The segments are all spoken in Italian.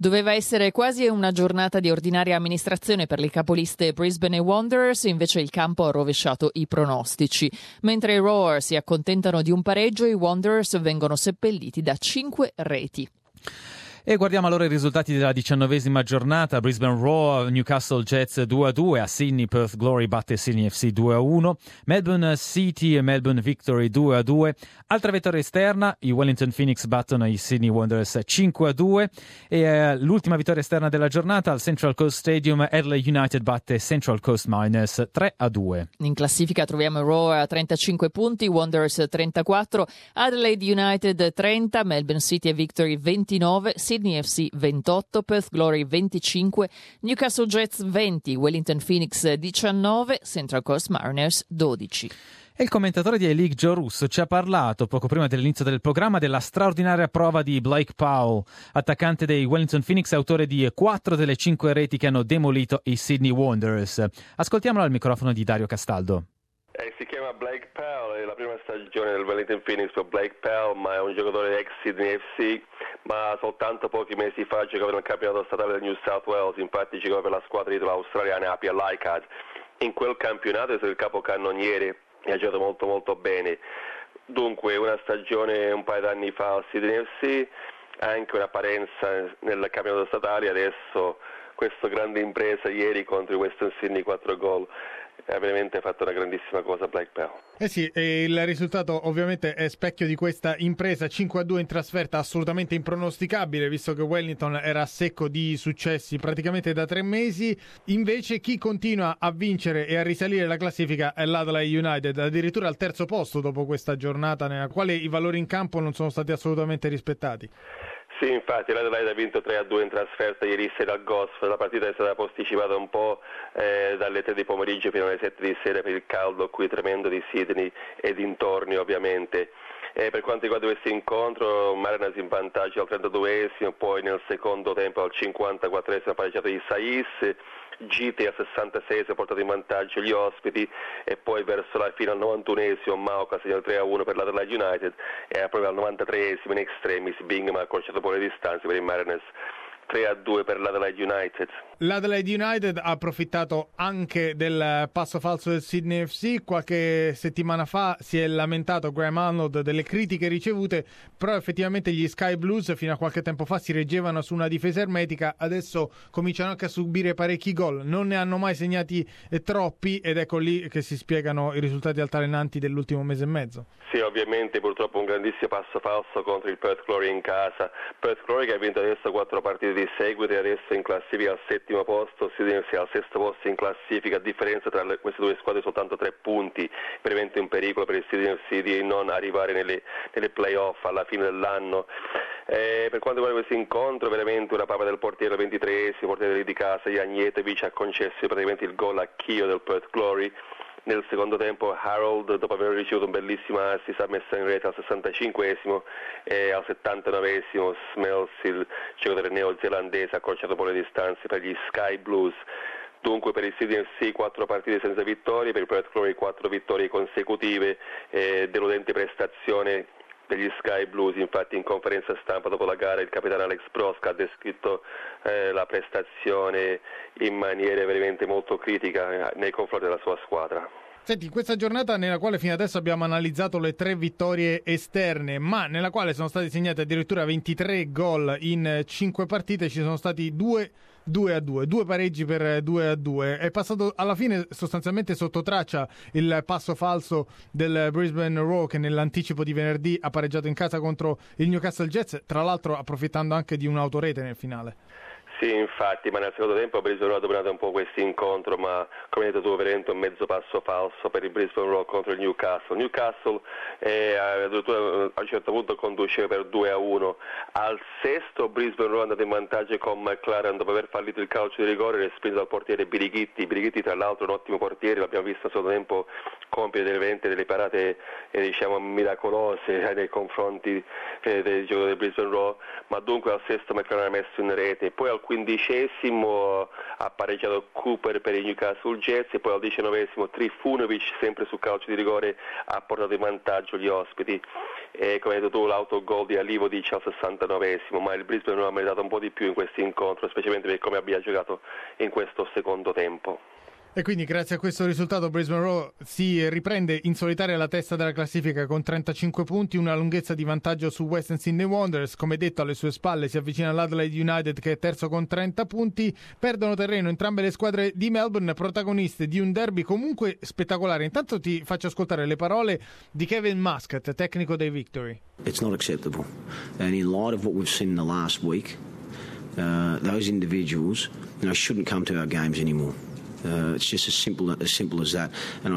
Doveva essere quasi una giornata di ordinaria amministrazione per le capoliste Brisbane e Wanderers, invece il campo ha rovesciato i pronostici. Mentre i Roar si accontentano di un pareggio, i Wanderers vengono seppelliti da 5 reti. E guardiamo allora i risultati della 19ª giornata. Brisbane Roar, Newcastle Jets 2-2, a Sydney Perth Glory batte Sydney FC 2-1, Melbourne City e Melbourne Victory 2-2, altra vittoria esterna, i Wellington Phoenix battono i Sydney Wanderers 5-2 e l'ultima vittoria esterna della giornata al Central Coast Stadium, Adelaide United batte Central Coast Miners 3-2. In classifica troviamo i Roar a 35 punti, Wanderers 34, Adelaide United 30, Melbourne City e Victory 29, Sydney FC 28, Perth Glory 25, Newcastle Jets 20, Wellington Phoenix 19, Central Coast Mariners 12. E il commentatore di A-League Joe Russo ci ha parlato poco prima dell'inizio del programma della straordinaria prova di Blake Powell, attaccante dei Wellington Phoenix, autore di 4 delle 5 reti che hanno demolito i Sydney Wanderers. Ascoltiamolo al microfono di Dario Castaldo. Si chiama Blake Powell, è la prima stagione del Wellington Phoenix per Blake Powell, ma è un giocatore ex Sydney FC, ma soltanto pochi mesi fa giocava nel campionato statale del New South Wales, infatti giocava per la squadra titolo australiana Apia Leichhardt. In quel campionato è stato il capocannoniere e ha giocato molto molto bene. Dunque una stagione un paio d'anni fa al Sydney FC, anche un'apparenza nel campionato statale, adesso questa grande impresa ieri contro i Western Sydney 4 gol. Ha veramente fatto una grandissima cosa Blake Powell. Sì, e il risultato ovviamente è specchio di questa impresa, 5-2 in trasferta, assolutamente impronosticabile, visto che Wellington era a secco di successi praticamente da 3 mesi. Invece chi continua a vincere e a risalire la classifica è l'Adelaide United, addirittura al 3° posto dopo questa giornata nella quale i valori in campo non sono stati assolutamente rispettati. Sì, infatti l'Adelaide ha vinto 3-2 in trasferta ieri sera al Gosf. La partita è stata posticipata un po' dalle 3 di pomeriggio fino alle 7 di sera per il caldo qui tremendo di Sydney e dintorni ovviamente. Per quanto riguarda questo incontro, Mariners in vantaggio al 32esimo, poi nel secondo tempo al 54esimo ha pareggiato i Sais, Gite al 66esimo ha portato in vantaggio gli ospiti e poi verso la fine al 91esimo Mauka segna il 3-1 per l'Adelaide United e proprio al 93esimo in extremis Bingham ha accorciato poi le distanze per i Mariners. 3-2 per l'Adelaide United. L'Adelaide United ha approfittato anche del passo falso del Sydney FC. Qualche settimana fa si è lamentato Graham Arnold delle critiche ricevute, però effettivamente gli Sky Blues fino a qualche tempo fa si reggevano su una difesa ermetica, adesso cominciano anche a subire parecchi gol, non ne hanno mai segnati troppi ed ecco lì che si spiegano i risultati altalenanti dell'ultimo mese e mezzo. Sì, ovviamente purtroppo un grandissimo passo falso contro il Perth Glory in casa. Perth Glory che ha vinto adesso 4 partite di seguito e adesso in classifica al 7° posto, Sydney FC al 6° posto in classifica, a differenza tra queste due squadre soltanto 3 punti, veramente un pericolo per il Sydney FC di non arrivare nelle play-off alla fine dell'anno. Per quanto riguarda questo incontro, veramente una papa del portiere al 23esimo, portiere di casa, Janjetovic ha concesso praticamente il gol a Chio del Perth Glory. Nel secondo tempo Harold, dopo aver ricevuto un bellissimo assist, ha messo in rete al 65esimo e al 79esimo Smells, il giocatore neozelandese, ha accorciato poi le distanze per gli Sky Blues. Dunque per il Sydney FC 4 partite senza vittorie, per il Perth Glory 4 vittorie consecutive, deludente prestazione degli Sky Blues. Infatti in conferenza stampa dopo la gara il capitano Alex Broska ha descritto la prestazione in maniera veramente molto critica nei confronti della sua squadra. Senti, questa giornata nella quale fino adesso abbiamo analizzato le 3 vittorie esterne, ma nella quale sono stati segnati addirittura 23 gol in 5 partite, ci sono stati 2-2 pareggi per 2-2. È passato alla fine sostanzialmente sotto traccia il passo falso del Brisbane Roar, che nell'anticipo di venerdì ha pareggiato in casa contro il Newcastle Jets, tra l'altro approfittando anche di un'autorete nel finale. Sì, infatti, ma nel secondo tempo Brisbane Roar ha dominato un po' questo incontro, ma come hai detto tu, veramente un mezzo passo falso per il Brisbane Roar contro il Newcastle. Newcastle addirittura a un certo punto conduceva per 2-1. Al 6° Brisbane Roar è andato in vantaggio con McLaren dopo aver fallito il calcio di rigore respinto dal portiere Birighitti. Birighitti tra l'altro un ottimo portiere, l'abbiamo visto al secondo tempo compiere delle parate miracolose nei confronti dei giocatori del Brisbane Roar, ma dunque al 6° McLaren ha messo in rete. Poi al 15° ha pareggiato Cooper per i Newcastle Jets e poi al 19° Trifunovic, sempre su calcio di rigore, ha portato in vantaggio gli ospiti. E come hai detto tu, l'autogol di Alivovic al 69°, ma il Brisbane non ha meritato un po' di più in questo incontro, specialmente per come abbia giocato in questo secondo tempo. E quindi grazie a questo risultato Brisbane Roar si riprende in solitaria alla testa della classifica con 35 punti, una lunghezza di vantaggio su Western Sydney Wanderers. Come detto, alle sue spalle si avvicina l'Adelaide United che è terzo con 30 punti. Perdono terreno entrambe le squadre di Melbourne, protagoniste di un derby comunque spettacolare. Intanto ti faccio ascoltare le parole di Kevin Muscat, tecnico dei Victory. It's not acceptable, and in light of what we've seen in the last week, those individuals, shouldn't come to our games anymore. It's just as simple as that. And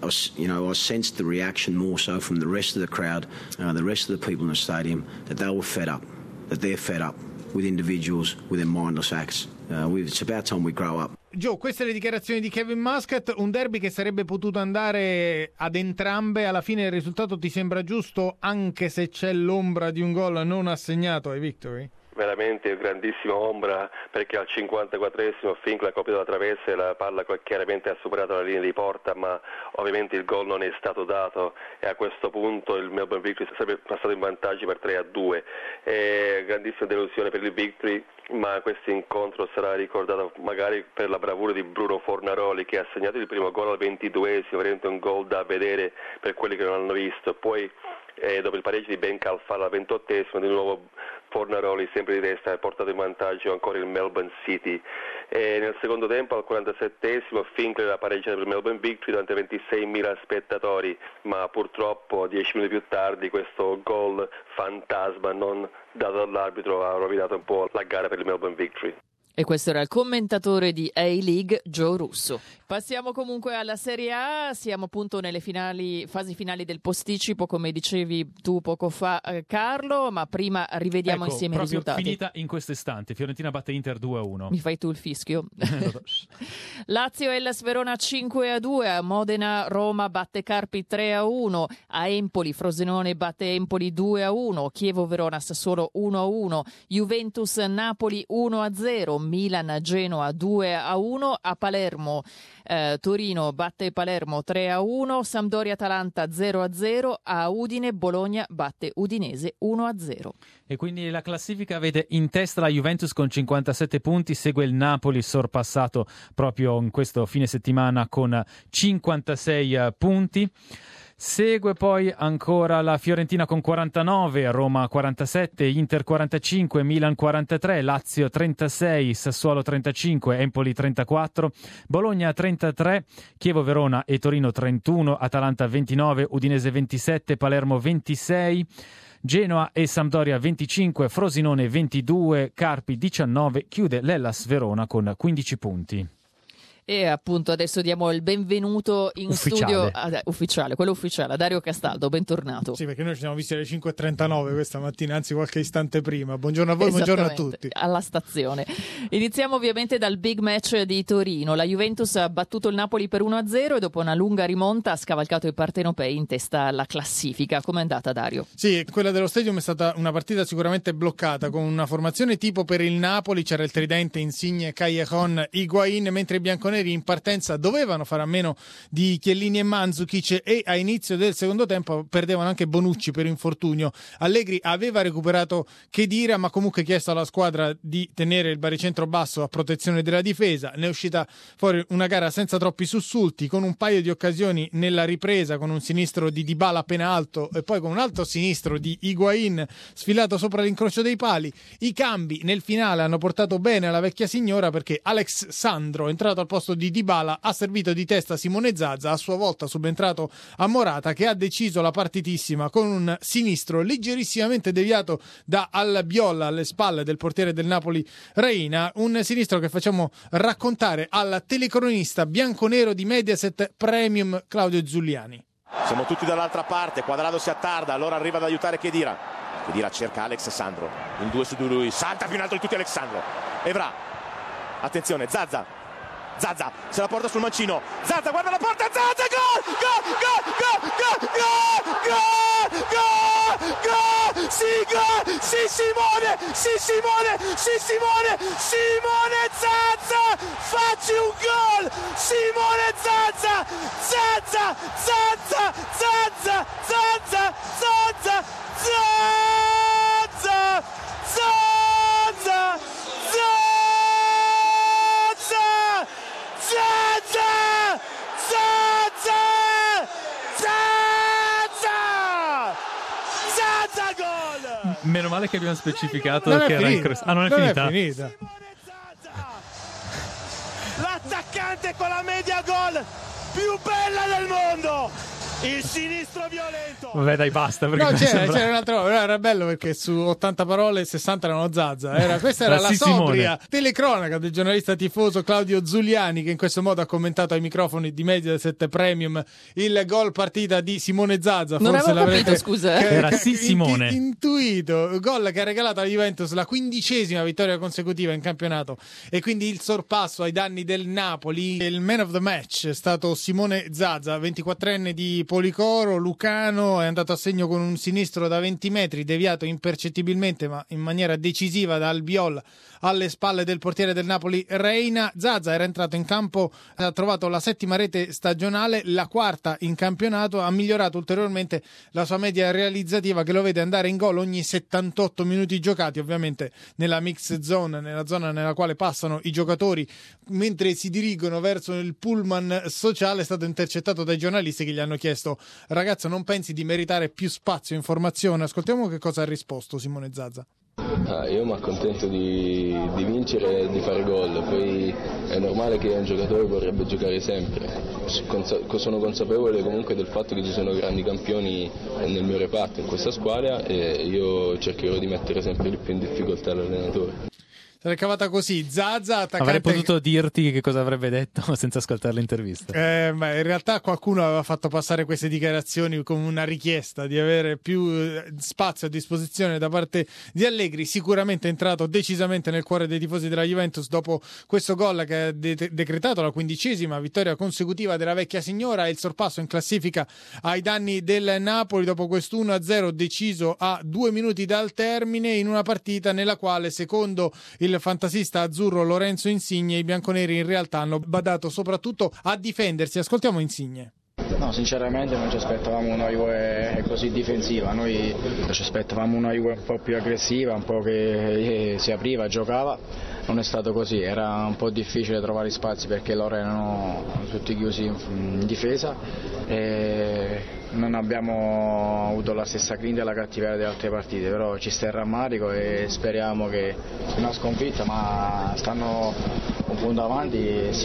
I sensed the reaction more so from the rest of the crowd, the rest of the people in the stadium, that they were fed up, that they're fed up with individuals with their mindless acts. It's about time we grow up. Joe, queste le dichiarazioni di Kevin Muscat, un derby che sarebbe potuto andare ad entrambe, alla fine il risultato ti sembra giusto anche se c'è l'ombra di un gol non assegnato ai Victory? Veramente grandissima ombra, perché al 54° Finkley ha colpito la traversa e la palla chiaramente ha superato la linea di porta, ma ovviamente il gol non è stato dato e a questo punto il Melbourne Victory sarebbe passato in vantaggio per 3-2. Grandissima delusione per il Victory, ma questo incontro sarà ricordato magari per la bravura di Bruno Fornaroli, che ha segnato il primo gol al 22°, veramente un gol da vedere per quelli che non l'hanno visto. Poi dopo il pareggio di Ben Calfala al 28°, di nuovo Fornaroli sempre di testa ha portato in vantaggio ancora il Melbourne City. Nel secondo tempo al 47° Finkley ha pareggiato per il Melbourne Victory davanti a 26.000 spettatori, ma purtroppo 10 minuti più tardi questo gol fantasma non dato dall'arbitro ha rovinato un po' la gara per il Melbourne Victory. E questo era il commentatore di A-League, Joe Russo. Passiamo comunque alla Serie A, siamo appunto nelle fasi finali del posticipo, come dicevi tu poco fa Carlo, ma prima rivediamo insieme i risultati. Finita in questo istante, Fiorentina batte Inter 2-1. Mi fai tu il fischio? Lazio Hellas Verona 5-2, a Modena Roma batte Carpi 3-1, a Empoli Frosinone batte Empoli 2-1, Chievo Verona Sassuolo 1-1, Juventus Napoli 1-0, Milan Genoa 2-1, a Palermo Torino batte Palermo 3-1, Sampdoria Atalanta 0-0, a Udine Bologna batte Udinese 1-0. E quindi la classifica vede in testa la Juventus con 57 punti, segue il Napoli sorpassato proprio in questo fine settimana con 56 punti. Segue poi ancora la Fiorentina con 49, Roma 47, Inter 45, Milan 43, Lazio 36, Sassuolo 35, Empoli 34, Bologna 33, Chievo Verona e Torino 31, Atalanta 29, Udinese 27, Palermo 26, Genoa e Sampdoria 25, Frosinone 22, Carpi 19, chiude l'Hellas Verona con 15 punti. E appunto adesso diamo il benvenuto in studio quello ufficiale, a Dario Castaldo, bentornato. Sì, perché noi ci siamo visti alle 5.39 questa mattina, anzi qualche istante prima. Buongiorno a voi, buongiorno a tutti. Alla stazione. Iniziamo ovviamente dal big match di Torino. La Juventus ha battuto il Napoli per 1-0 e dopo una lunga rimonta ha scavalcato i partenopei in testa alla classifica. Com'è andata, Dario? Sì, quella dello Stadium è stata una partita sicuramente bloccata, con una formazione tipo per il Napoli, c'era il tridente Insigne, Callejon, Higuain, mentre i bianconeri in partenza dovevano fare a meno di Chiellini e Mandzukic e a inizio del secondo tempo perdevano anche Bonucci per infortunio. Allegri aveva recuperato Khedira, ma comunque chiesto alla squadra di tenere il baricentro basso a protezione della difesa. Ne è uscita fuori una gara senza troppi sussulti, con un paio di occasioni nella ripresa, con un sinistro di Dybala appena alto e poi con un altro sinistro di Higuain sfilato sopra l'incrocio dei pali. I cambi nel finale hanno portato bene alla vecchia signora, perché Alex Sandro, entrato al posto di Dybala, ha servito di testa Simone Zaza, a sua volta subentrato a Morata, che ha deciso la partitissima con un sinistro leggerissimamente deviato da Albiol alle spalle del portiere del Napoli Reina, un sinistro che facciamo raccontare al telecronista bianconero di Mediaset Premium Claudio Zuliani. Siamo tutti dall'altra parte, Quadrado si attarda, allora arriva ad aiutare Khedira cerca Alex Sandro, in 2 su 2 lui salta più in alto di tutti Alexandro Evra, attenzione Zaza Zaza se la porta sul mancino, Zaza guarda la porta, Zaza, gol, gol, gol, gol, gol, gol, gol, gol, sì, gol, sì Simone, sì Simone, sì Simone, Simone Zaza, facci un gol, Simone Zaza, Zaza, Zaza, Zaza, Zaza, Zaza, Zaza, Zaza, Zaza, Zaza, Zaza, Zaza, Zaza, gol! Meno male che abbiamo specificato Non che è era finita. non è Non finita. è finita. L'attaccante con la media gol più bella del mondo, il sinistro violento. Vabbè, dai, basta. Perché No, mi c'era sembra- un'altra roba, era bello perché su 80 parole 60 erano Zaza. Questa era Era la sì, sobria Simone. telecronaca del giornalista tifoso Claudio Zuliani, che in questo modo ha commentato ai microfoni di Mediaset Premium il gol partita di Simone Zaza. Non Forse avevo l'avrete capito, scusa. Era sì, Simone. intuito. Gol che ha regalato alla Juventus la 15ª vittoria consecutiva in campionato e quindi il sorpasso ai danni del Napoli. Il man of the match è stato Simone Zaza, 24enne di Policoro, Lucano, è andato a segno con un sinistro da 20 metri, deviato impercettibilmente ma in maniera decisiva da Albiol alle spalle del portiere del Napoli Reina. Zaza era entrato in campo, ha trovato la 7ª rete stagionale, la 4ª in campionato, ha migliorato ulteriormente la sua media realizzativa che lo vede andare in gol ogni 78 minuti giocati, ovviamente nella mix zone, nella zona nella quale passano i giocatori mentre si dirigono verso il pullman sociale. È stato intercettato dai giornalisti che gli hanno chiesto: ragazzo, non pensi di meritare più spazio e informazione? Ascoltiamo che cosa ha risposto Simone Zaza. Io mi accontento di vincere e di fare gol, poi è normale che un giocatore vorrebbe giocare sempre. Sono consapevole comunque del fatto che ci sono grandi campioni nel mio reparto, in questa squadra, e io cercherò di mettere sempre di più in difficoltà l'allenatore. Se l'è cavata così. Zaza, attaccante... Avrei potuto dirti che cosa avrebbe detto senza ascoltare l'intervista. Ma in realtà qualcuno aveva fatto passare queste dichiarazioni come una richiesta di avere più spazio a disposizione da parte di Allegri. Sicuramente è entrato decisamente nel cuore dei tifosi della Juventus dopo questo gol che ha decretato la 15ª vittoria consecutiva della vecchia signora e il sorpasso in classifica ai danni del Napoli dopo questo 1-0 deciso a 2 minuti dal termine, in una partita nella quale, secondo il fantasista azzurro Lorenzo Insigne, i bianconeri in realtà hanno badato soprattutto a difendersi. Ascoltiamo Insigne. No, sinceramente non ci aspettavamo una Juve così difensiva, noi ci aspettavamo una Juve un po' più aggressiva, un po' che si apriva, giocava. Non è stato così, era un po' difficile trovare spazi perché loro erano tutti chiusi in difesa e non abbiamo avuto la stessa grinta e la cattiveria delle altre partite, però ci sta il rammarico e speriamo che una sconfitta, ma stanno un punto avanti,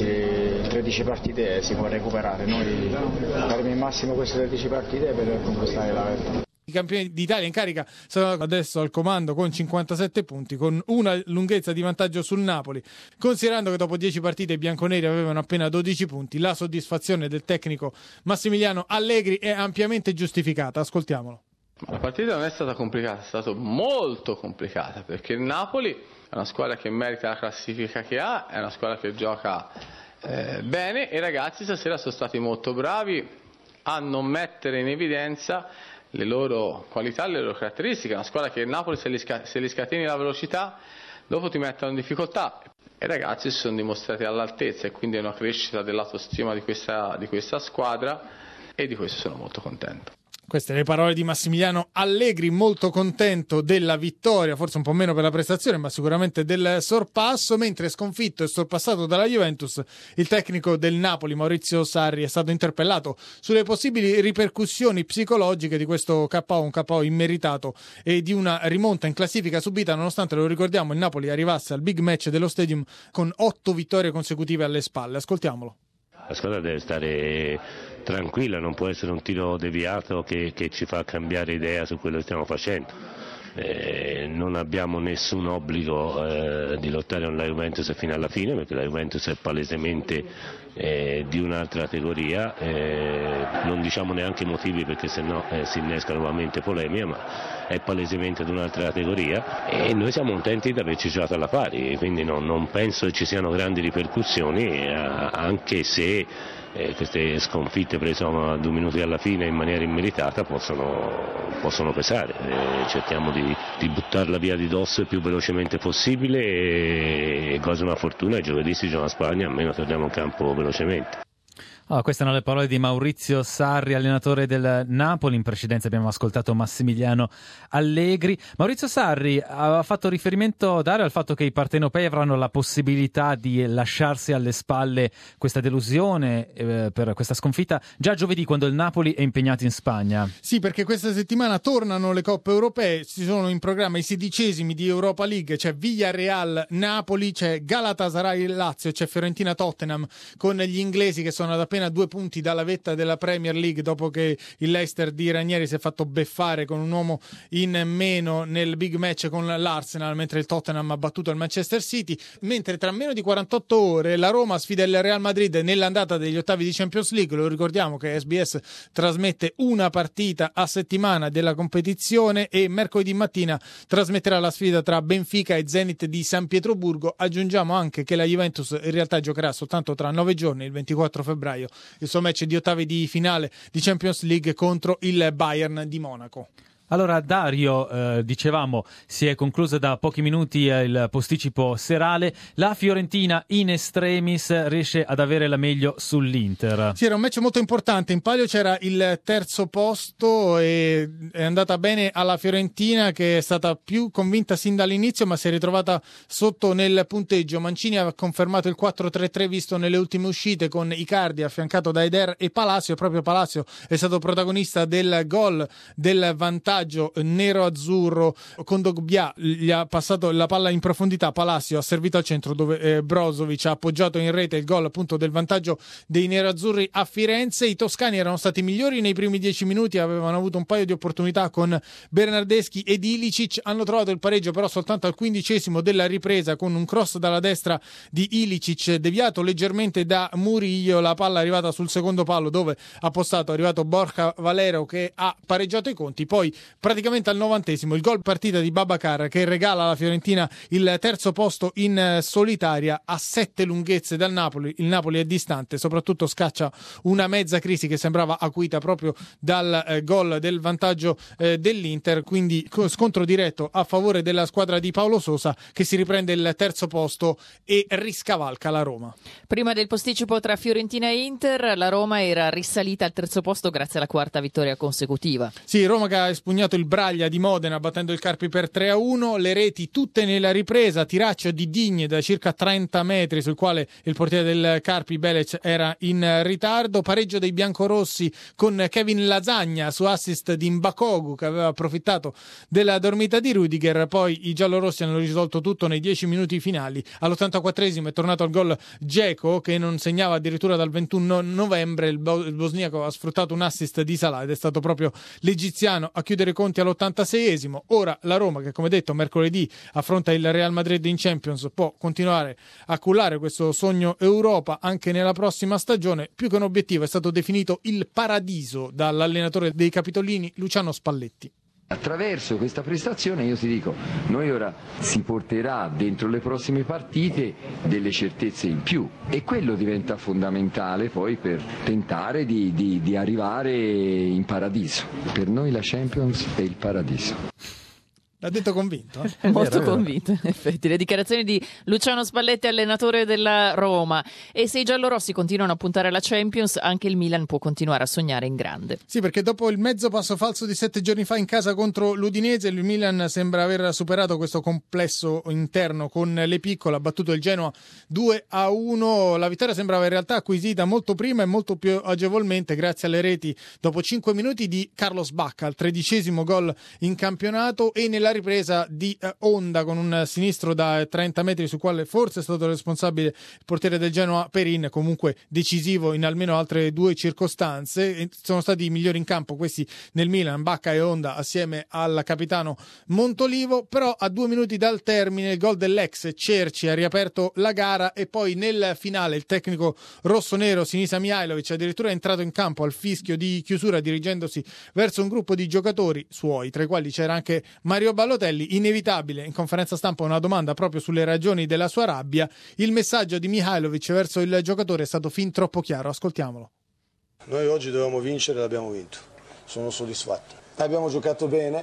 13 partite si può recuperare, noi faremo il massimo queste 13 partite per conquistare la vetta. I campioni d'Italia in carica sono adesso al comando con 57 punti, con una lunghezza di vantaggio sul Napoli. Considerando che dopo 10 partite i bianconeri avevano appena 12 punti, la soddisfazione del tecnico Massimiliano Allegri è ampiamente giustificata. Ascoltiamolo. La partita non è stata complicata, è stata molto complicata, perché il Napoli è una squadra che merita la classifica che ha, è una squadra che gioca bene, e i ragazzi stasera sono stati molto bravi a non mettere in evidenza le loro qualità, le loro caratteristiche. È una squadra che il Napoli, se li scateni la velocità, dopo ti mettono in difficoltà. I ragazzi si sono dimostrati all'altezza e quindi è una crescita dell'autostima di questa squadra, e di questo sono molto contento. Queste le parole di Massimiliano Allegri, molto contento della vittoria, forse un po' meno per la prestazione, ma sicuramente del sorpasso. Mentre sconfitto e sorpassato dalla Juventus, il tecnico del Napoli, Maurizio Sarri, è stato interpellato sulle possibili ripercussioni psicologiche di questo KO, un KO immeritato e di una rimonta in classifica subita, nonostante, lo ricordiamo, il Napoli arrivasse al big match dello Stadium con 8 vittorie consecutive alle spalle. Ascoltiamolo. La squadra deve stare tranquilla, non può essere un tiro deviato che ci fa cambiare idea su quello che stiamo facendo. Non abbiamo nessun obbligo di lottare con la Juventus fino alla fine, perché la Juventus è palesemente di un'altra categoria, non diciamo neanche i motivi perché sennò si innesca nuovamente polemica, ma è palesemente di un'altra categoria e noi siamo contenti di averci giocato alla pari, quindi non penso che ci siano grandi ripercussioni, anche se queste sconfitte prese a 2 minuti alla fine in maniera immeritata possono pesare. Cerchiamo di buttarla via di dosso il più velocemente possibile e cosa una fortuna, giovedì si gioca a Spagna, almeno torniamo in campo velocemente. Queste erano le parole di Maurizio Sarri, allenatore del Napoli. In precedenza abbiamo ascoltato Massimiliano Allegri. Maurizio Sarri ha fatto riferimento, Dario, al fatto che i partenopei avranno la possibilità di lasciarsi alle spalle questa delusione per questa sconfitta già giovedì, quando il Napoli è impegnato in Spagna. Sì, perché questa settimana tornano le coppe europee, ci sono in programma i 16esimi di Europa League, c'è Villarreal Napoli, c'è Galatasaray Lazio, c'è Fiorentina Tottenham, con gli inglesi che sono ad appena 2 punti dalla vetta della Premier League dopo che il Leicester di Ranieri si è fatto beffare con un uomo in meno nel big match con l'Arsenal, mentre il Tottenham ha battuto il Manchester City, mentre tra meno di 48 ore la Roma sfida il Real Madrid nell'andata degli ottavi di Champions League. Lo ricordiamo che SBS trasmette una partita a settimana della competizione e mercoledì mattina trasmetterà la sfida tra Benfica e Zenit di San Pietroburgo. Aggiungiamo anche che la Juventus in realtà giocherà soltanto tra 9 giorni, il 24 febbraio, il suo match di ottavi di finale di Champions League contro il Bayern di Monaco. Allora Dario, dicevamo, si è concluso da pochi minuti il posticipo serale. La Fiorentina in extremis riesce ad avere la meglio sull'Inter. Sì, era un match molto importante, in palio c'era il terzo posto e è andata bene alla Fiorentina, che è stata più convinta sin dall'inizio ma si è ritrovata sotto nel punteggio. Mancini ha confermato il 4-3-3 visto nelle ultime uscite, con Icardi affiancato da Eder e Palacio, e proprio Palacio è stato protagonista del gol del vantaggio nero-azzurro. Con Dogbia gli ha passato la palla in profondità, Palacio ha servito al centro dove Brozovic ha appoggiato in rete il gol appunto del vantaggio dei nerazzurri a Firenze. I toscani erano stati migliori nei primi 10 minuti, avevano avuto un paio di opportunità con Bernardeschi ed Ilicic, hanno trovato il pareggio però soltanto al 15° della ripresa con un cross dalla destra di Ilicic deviato leggermente da Murillo. La palla è arrivata sul secondo palo dove ha postato, è arrivato Borja Valero che ha pareggiato i conti. Poi praticamente al 90° il gol partita di Babacar che regala alla Fiorentina il terzo posto in solitaria a 7 lunghezze dal Napoli. Il Napoli è distante, soprattutto scaccia una mezza crisi che sembrava acuita proprio dal gol del vantaggio dell'Inter, quindi scontro diretto a favore della squadra di Paolo Sosa, che si riprende il terzo posto e riscavalca la Roma. Prima del posticipo tra Fiorentina e Inter, la Roma era risalita al terzo posto grazie alla 4ª vittoria consecutiva. Sì, Roma che ha espugnato il Braglia di Modena battendo il Carpi per 3-1, le reti tutte nella ripresa, tiraccio di Digne da circa 30 metri sul quale il portiere del Carpi Belec era in ritardo, pareggio dei biancorossi con Kevin Lasagna su assist di Mbakogu che aveva approfittato della dormita di Rudiger. Poi i giallorossi hanno risolto tutto nei 10 minuti finali. All'84° è tornato al gol Dzeko che non segnava addirittura dal 21 novembre. Il bosniaco ha sfruttato un assist di Salah ed è stato proprio l'egiziano a chiudere conti all'86°. Ora la Roma, che come detto mercoledì affronta il Real Madrid in Champions, può continuare a cullare questo sogno Europa anche nella prossima stagione. Più che un obiettivo è stato definito il paradiso dall'allenatore dei Capitolini Luciano Spalletti. Attraverso questa prestazione io ti dico, noi ora si porterà dentro le prossime partite delle certezze in più e quello diventa fondamentale poi per tentare di arrivare in paradiso. Per noi la Champions è il paradiso. L'ha detto convinto? Molto convinto, in effetti. Le dichiarazioni di Luciano Spalletti, allenatore della Roma. E se i giallorossi continuano a puntare alla Champions, anche il Milan può continuare a sognare in grande. Sì, perché dopo il mezzo passo falso di 7 giorni fa in casa contro l'Udinese, il Milan sembra aver superato questo complesso interno con le piccole, ha battuto il Genoa 2-1. La vittoria sembrava in realtà acquisita molto prima e molto più agevolmente grazie alle reti dopo 5 minuti di Carlos Bacca, al 13° gol in campionato, e nella la ripresa di Honda con un sinistro da 30 metri sul quale forse è stato responsabile il portiere del Genoa Perin, comunque decisivo in almeno altre 2 circostanze. Sono stati i migliori in campo questi nel Milan, Bacca e Honda assieme al capitano Montolivo, però a 2 minuti dal termine il gol dell'ex Cerci ha riaperto la gara e poi nel finale il tecnico rossonero Sinisa Mihajlovic addirittura è entrato in campo al fischio di chiusura dirigendosi verso un gruppo di giocatori suoi, tra i quali c'era anche Mario Balotelli. Inevitabile in conferenza stampa una domanda proprio sulle ragioni della sua rabbia. Il messaggio di Mihajlovic verso il giocatore è stato fin troppo chiaro, ascoltiamolo. Noi oggi dovevamo vincere e l'abbiamo vinto, sono soddisfatto. Abbiamo giocato bene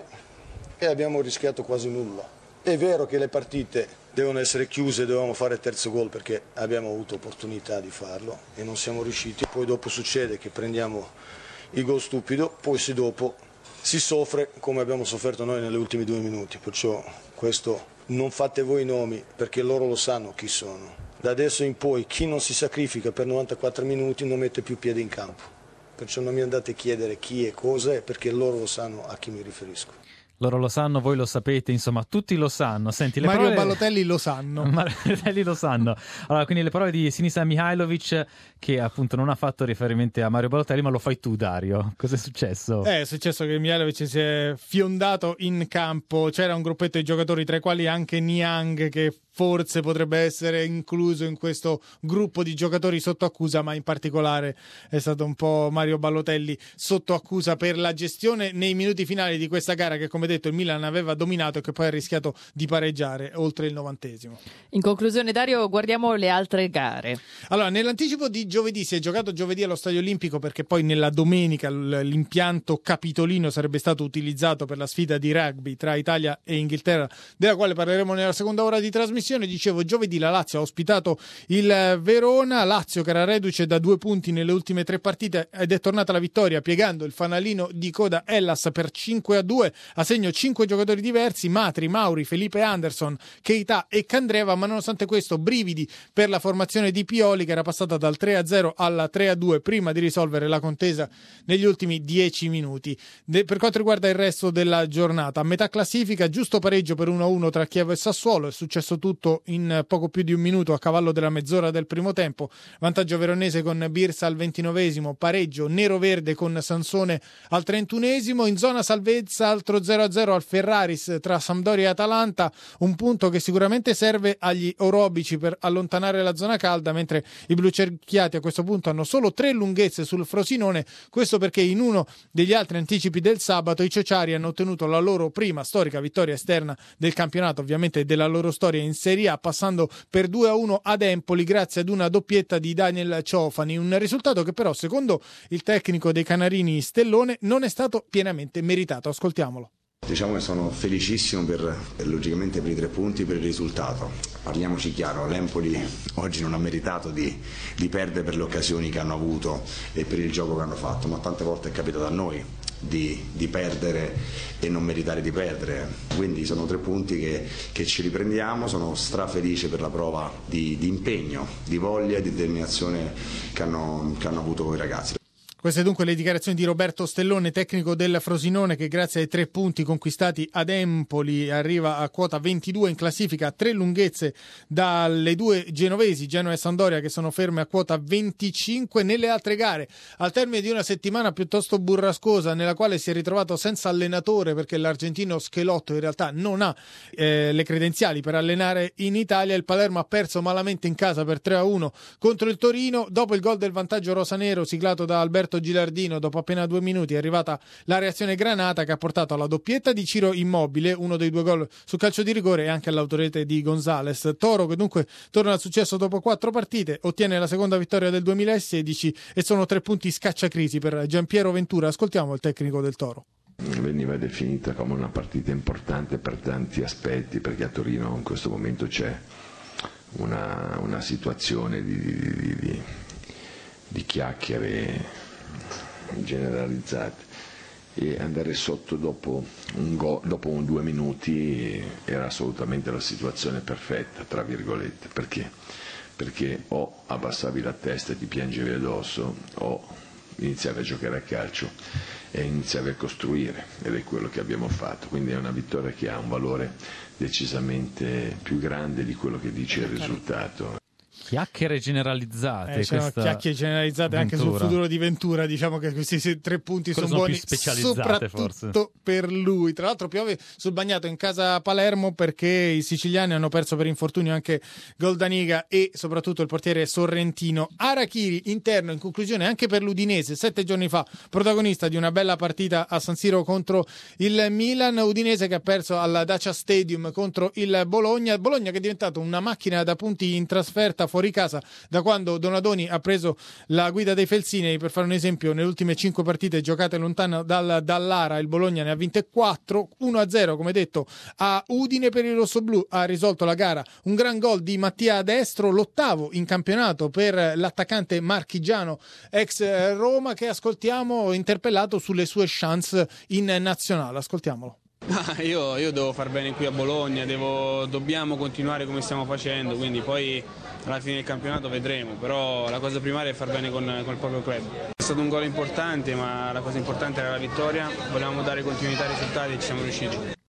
e abbiamo rischiato quasi nulla. È vero che le partite devono essere chiuse, dovevamo fare il terzo gol perché abbiamo avuto opportunità di farlo e non siamo riusciti, poi dopo succede che prendiamo il gol stupido, poi dopo si soffre come abbiamo sofferto noi negli ultimi 2 minuti, perciò questo non fate voi i nomi perché loro lo sanno chi sono. Da adesso in poi chi non si sacrifica per 94 minuti non mette più piede in campo, perciò non mi andate a chiedere chi e cosa perché loro lo sanno a chi mi riferisco. Loro lo sanno, voi lo sapete, insomma, tutti lo sanno. Senti, le Mario parole... Balotelli lo sanno. Balotelli lo sanno. Allora, quindi le parole di Sinisa Mihajlovic, che appunto non ha fatto riferimento a Mario Balotelli, ma lo fai tu, Dario. Cos'è successo? È successo che Mihajlovic si è fiondato in campo. C'era un gruppetto di giocatori, tra i quali anche Niang, che forse potrebbe essere incluso in questo gruppo di giocatori sotto accusa, ma in particolare è stato un po' Mario Balotelli sotto accusa per la gestione nei minuti finali di questa gara che, come detto, il Milan aveva dominato e che poi ha rischiato di pareggiare oltre il 90°. In conclusione, Dario, guardiamo le altre gare. Allora, nell'anticipo di giovedì si è giocato giovedì allo Stadio Olimpico perché poi nella domenica l'impianto capitolino sarebbe stato utilizzato per la sfida di rugby tra Italia e Inghilterra, della quale parleremo nella seconda ora di trasmissione. Dicevo, giovedì la Lazio ha ospitato il Verona, Lazio che era reduce da 2 punti nelle ultime 3 partite ed è tornata la vittoria piegando il fanalino di coda Hellas per 5-2, a segno 5 giocatori diversi, Matri, Mauri, Felipe Anderson, Keita e Candreva, ma nonostante questo brividi per la formazione di Pioli che era passata dal 3-0 alla 3-2 prima di risolvere la contesa negli ultimi 10 minuti. Per quanto riguarda il resto della giornata, a metà classifica giusto pareggio per 1-1 tra Chievo e Sassuolo, è successo tutto in poco più di un minuto a cavallo della mezz'ora del primo tempo, vantaggio veronese con Birsa al 29°, pareggio nero-verde con Sansone al 31°, in zona salvezza altro 0-0 al Ferraris tra Sampdoria e Atalanta, un punto che sicuramente serve agli orobici per allontanare la zona calda, mentre i blucerchiati a questo punto hanno solo 3 lunghezze sul Frosinone, questo perché in uno degli altri anticipi del sabato i ciociari hanno ottenuto la loro prima storica vittoria esterna del campionato, ovviamente della loro storia in Serie A, passando per 2-1 ad Empoli grazie ad una doppietta di Daniel Ciofani, un risultato che però secondo il tecnico dei Canarini Stellone non è stato pienamente meritato. Ascoltiamolo. Diciamo che sono felicissimo logicamente per i 3 punti, per il risultato. Parliamoci chiaro, l'Empoli oggi non ha meritato di perdere per le occasioni che hanno avuto e per il gioco che hanno fatto, ma tante volte è capitato a noi di perdere e non meritare di perdere, quindi sono 3 punti che ci riprendiamo. Sono strafelice per la prova di impegno, di voglia e di determinazione che hanno avuto i ragazzi. Queste dunque le dichiarazioni di Roberto Stellone, tecnico del Frosinone, che grazie ai 3 punti conquistati ad Empoli arriva a quota 22 in classifica, a 3 lunghezze dalle 2 genovesi, Genoa e Sampdoria, che sono ferme a quota 25. Nelle altre gare, al termine di una settimana piuttosto burrascosa, nella quale si è ritrovato senza allenatore perché l'argentino Schelotto in realtà non ha le credenziali per allenare in Italia, il Palermo ha perso malamente in casa per 3-1 contro il Torino. Dopo il gol del vantaggio rosanero siglato da Alberto Gilardino, dopo appena 2 minuti è arrivata la reazione granata che ha portato alla doppietta di Ciro Immobile, uno dei 2 gol su calcio di rigore, e anche all'autorete di Gonzales. Toro, che dunque torna al successo dopo 4 partite, ottiene la seconda vittoria del 2016 e sono 3 punti scacciacrisi per Giampiero Ventura. Ascoltiamo il tecnico del Toro. Veniva definita come una partita importante per tanti aspetti, perché a Torino in questo momento c'è una situazione di chiacchiere generalizzate, e andare sotto dopo 2 minuti era assolutamente la situazione perfetta, tra virgolette, perché o abbassavi la testa e ti piangevi addosso o iniziavi a giocare a calcio, e iniziavi a costruire, ed è quello che abbiamo fatto. Quindi è una vittoria che ha un valore decisamente più grande di quello che dice il risultato. Chiacchiere generalizzate, chiacchiere generalizzate anche sul futuro di Ventura. Diciamo che questi 3 punti sono buoni, soprattutto forse per lui. Tra l'altro piove sul bagnato in casa Palermo, perché i siciliani hanno perso per infortunio anche Goldaniga e soprattutto il portiere sorrentino Arachiri, interno in conclusione anche per l'Udinese 7 giorni fa, protagonista di una bella partita a San Siro contro il Milan. Udinese che ha perso al Dacia Stadium contro il Bologna che è diventato una macchina da punti in trasferta fuori casa da quando Donadoni ha preso la guida dei Felsinei. Per fare un esempio, nelle ultime 5 partite giocate lontano dall'Ara, il Bologna ne ha vinte 4, 1-0 come detto a Udine. Per il rossoblù ha risolto la gara un gran gol di Mattia Destro, l'8º in campionato per l'attaccante marchigiano ex Roma, che ascoltiamo interpellato sulle sue chance in nazionale. Ascoltiamolo. Io devo far bene qui a Bologna, dobbiamo continuare come stiamo facendo, quindi poi alla fine del campionato vedremo, però la cosa primaria è far bene con il proprio club. È stato un gol importante, ma la cosa importante era la vittoria, volevamo dare continuità ai risultati e ci siamo riusciti.